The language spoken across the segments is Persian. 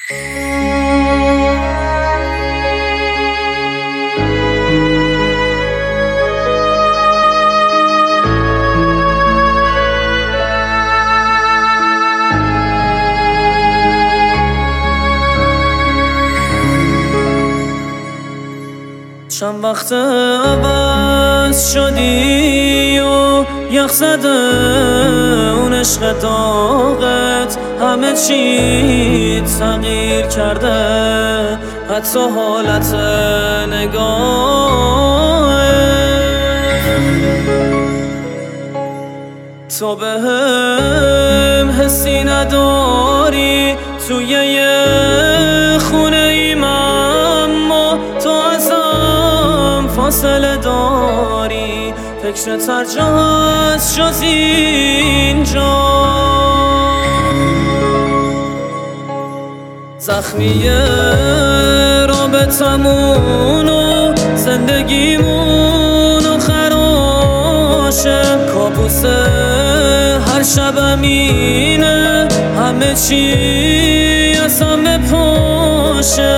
چند وقت عوض شدی و یخ زده اون عشق داغت، همه چی تغییر کرده، حتی حالت نگاهت. تو بهم حسی نداری، توی یه خونه ایم اما تو ازم فاصله داری. فکر ترجاحت جز اینجا، زخمی رابطمونو زندگیمونو خراشه، کابوس هر شبم اینه، همه چی ازم بپاشه.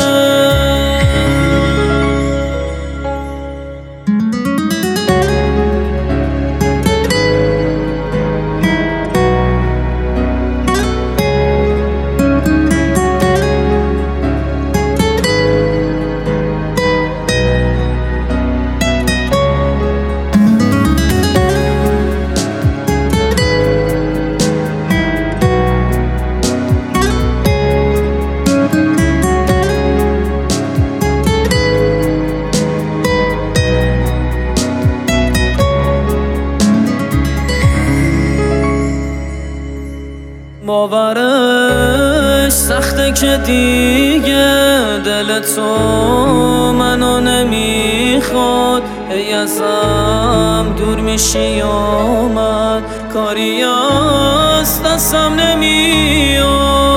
باورش سخته که دیگه دل تو منو نمیخواد، ای ازم دور میشی آمد، کاری از دستم نمیاد.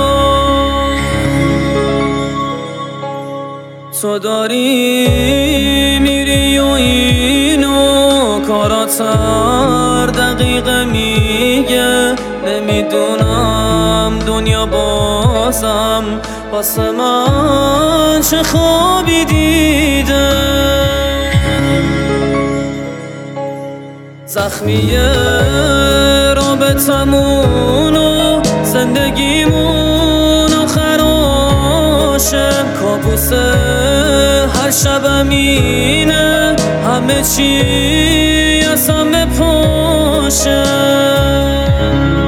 تو داری میری و اینو کارات هر دقیقه میگه، نمیدونم دنیا بازم واسه من چه خوابی دیده. زخمی رابطمونو زندگیمونو خراشه، کابوس هر شبم اینه، همه چی ازم بپاشه.